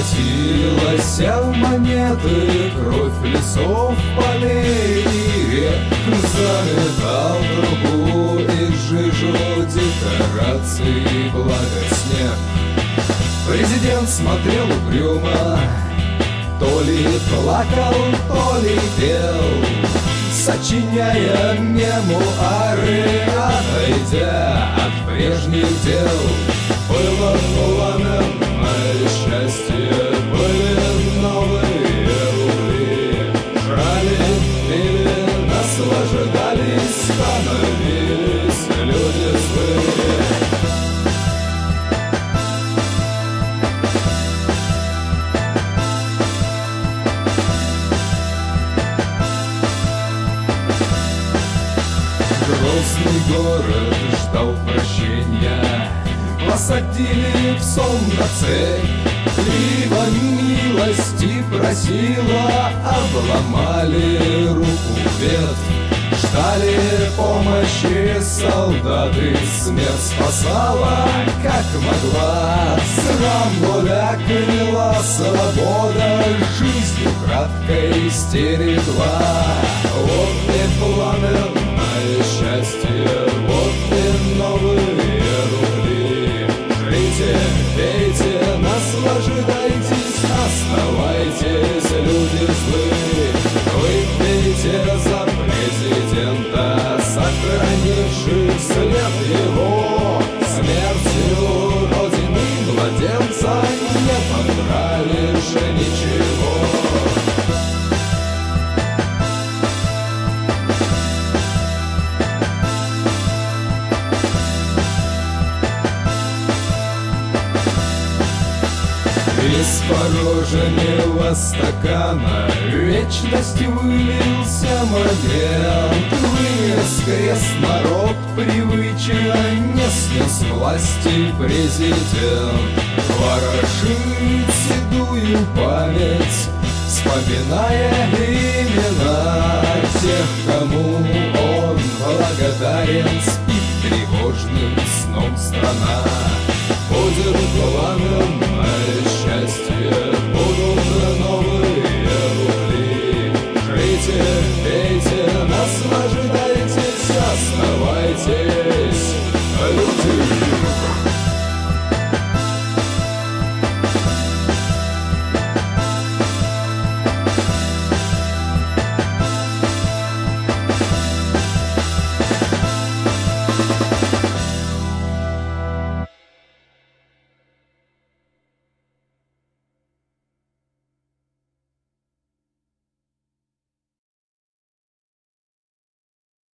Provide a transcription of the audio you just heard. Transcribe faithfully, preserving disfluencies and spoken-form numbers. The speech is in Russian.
Превратилась в монеты кровь лесов, полей и рек. Заметал трубу и жижу декораций, благо снег. Президент смотрел угрюмо, то ли плакал, то ли пел, сочиняя мемуары, отойдя от прежних дел. Было пламенное счастье, были новые рубли. Жрали, пили, наслаждались, становились люди злые. Грозный город ждал прощения, посадили в сон на цепь. Либо милости просила, обломали руку ветвь. Ждали помощи солдаты, смерть спасала, как могла. Срамболя кляла, свобода жизнью краткой стерегла. Вот и пламенное счастье, вот и новые рубли. Жрите, пейте, наслаждайтесь, оставайтесь, люди злые. Выпейте за президента, сохранивший след его. Смертью родины младенца не понравишь ничего. Из порожнего стакана вечностью вылился момент. Вынес крест народ привычен, не снес власти президент. Ворошит седую память, вспоминая имена тех, кому он благодарен. Спит тревожным сном страна.